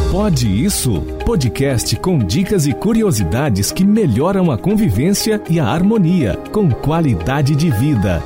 Pode Isso? Podcast com dicas e curiosidades que melhoram a convivência e a harmonia, com qualidade de vida.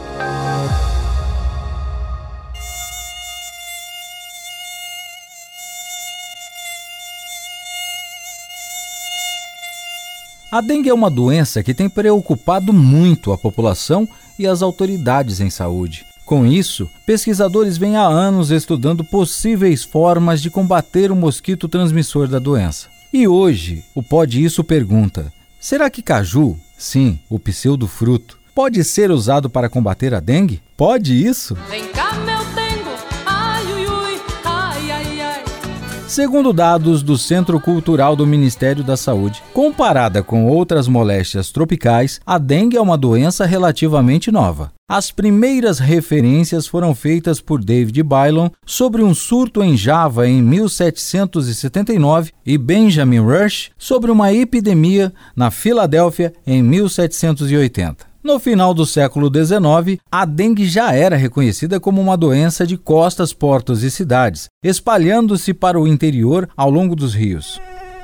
A dengue é uma doença que tem preocupado muito a população e as autoridades em saúde. Com isso, pesquisadores vêm há anos estudando possíveis formas de combater o mosquito transmissor da doença. E hoje, o Pode Isso pergunta: será que caju, sim, o pseudofruto, pode ser usado para combater a dengue? Pode isso? Vem cá, meu dengo, ai, ui, ui, ai, ai, ai. Segundo dados do Centro Cultural do Ministério da Saúde, comparada com outras moléstias tropicais, a dengue é uma doença relativamente nova. As primeiras referências foram feitas por David Bailon sobre um surto em Java em 1779 e Benjamin Rush sobre uma epidemia na Filadélfia em 1780. No final do século XIX, a dengue já era reconhecida como uma doença de costas, portos e cidades, espalhando-se para o interior ao longo dos rios.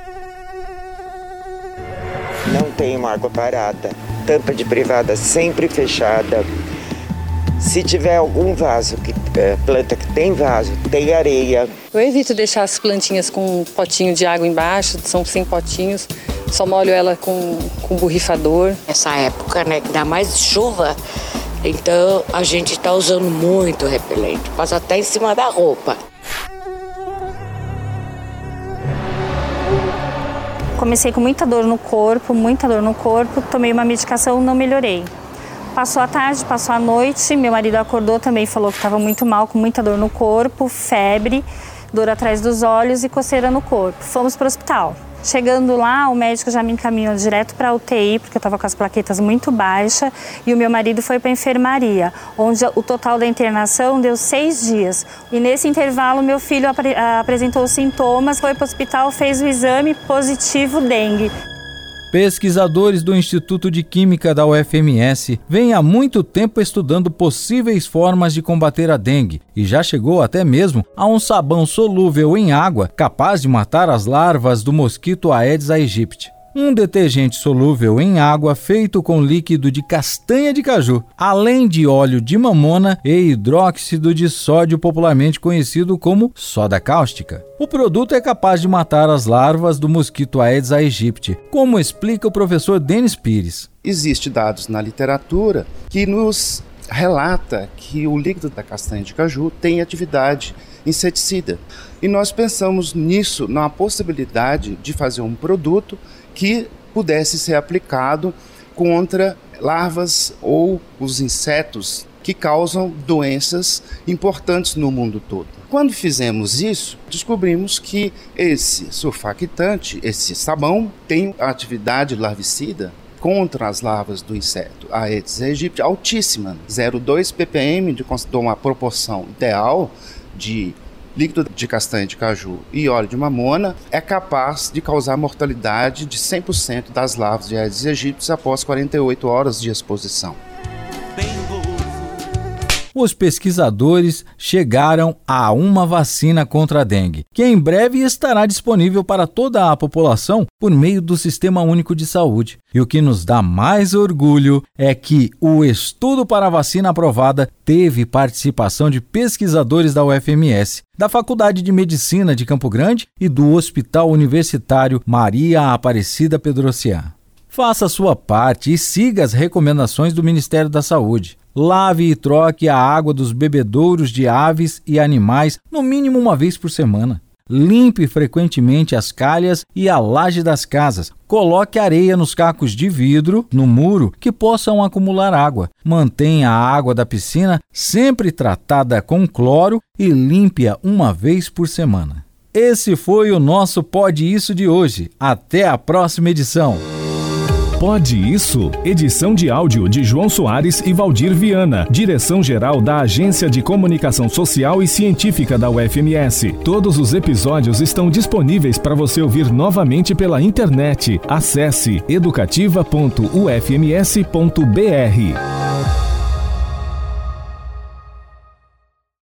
Não tem uma água parada, tampa de privada sempre fechada. Se tiver algum vaso, planta que tem vaso, tem areia. Eu evito deixar as plantinhas com um potinho de água embaixo, são 100 potinhos. Só molho ela com borrifador. Essa época, né, que dá mais chuva, então a gente está usando muito repelente. Passa até em cima da roupa. Comecei com muita dor no corpo, tomei uma medicação, não melhorei. Passou a tarde, passou a noite, meu marido acordou também, falou que estava muito mal, com muita dor no corpo, febre, dor atrás dos olhos e coceira no corpo. Fomos para o hospital. Chegando lá, o médico já me encaminhou direto para a UTI, porque eu estava com as plaquetas muito baixas, e o meu marido foi para a enfermaria, onde o total da internação deu 6 dias. E nesse intervalo, meu filho apresentou os sintomas, foi para o hospital, fez o exame, positivo dengue. Pesquisadores do Instituto de Química da UFMS vêm há muito tempo estudando possíveis formas de combater a dengue e já chegou até mesmo a um sabão solúvel em água capaz de matar as larvas do mosquito Aedes aegypti. Um detergente solúvel em água feito com líquido de castanha de caju, além de óleo de mamona e hidróxido de sódio, popularmente conhecido como soda cáustica. O produto é capaz de matar as larvas do mosquito Aedes aegypti, como explica o professor Denis Pires. Existem dados na literatura que nos relata que o líquido da castanha de caju tem atividade inseticida. E nós pensamos nisso, na possibilidade de fazer um produto que pudesse ser aplicado contra larvas ou os insetos que causam doenças importantes no mundo todo. Quando fizemos isso, descobrimos que esse surfactante, esse sabão, tem atividade larvicida contra as larvas do inseto Aedes aegypti altíssima, 0,2 ppm, de uma proporção ideal de líquido de castanha de caju e óleo de mamona, é capaz de causar mortalidade de 100% das larvas de Aedes aegypti após 48 horas de exposição. Os pesquisadores chegaram a uma vacina contra a dengue, que em breve estará disponível para toda a população por meio do Sistema Único de Saúde. E o que nos dá mais orgulho é que o estudo para a vacina aprovada teve participação de pesquisadores da UFMS, da Faculdade de Medicina de Campo Grande e do Hospital Universitário Maria Aparecida Pedrocian. Faça a sua parte e siga as recomendações do Ministério da Saúde. Lave e troque a água dos bebedouros de aves e animais no mínimo uma vez por semana. Limpe frequentemente as calhas e a laje das casas. Coloque areia nos cacos de vidro no muro que possam acumular água. Mantenha a água da piscina sempre tratada com cloro e limpe-a uma vez por semana. Esse foi o nosso Pode Isso de hoje. Até a próxima edição. Pode Isso? Edição de áudio de João Soares e Valdir Viana. Direção-geral da Agência de Comunicação Social e Científica da UFMS. Todos os episódios estão disponíveis para você ouvir novamente pela internet. Acesse educativa.ufms.br.